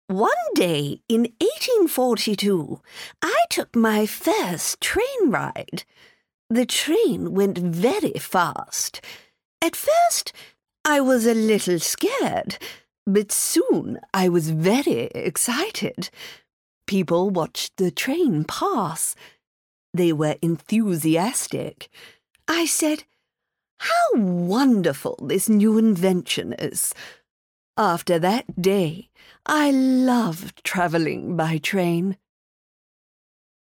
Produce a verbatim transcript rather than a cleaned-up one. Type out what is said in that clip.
One day in eighteen forty-two, I took my first train ride. The train went very fast. At first, I was a little scared, but soon I was very excited. People watched the train pass. They were enthusiastic. I said, "How wonderful this new invention is." After that day, I loved traveling by train.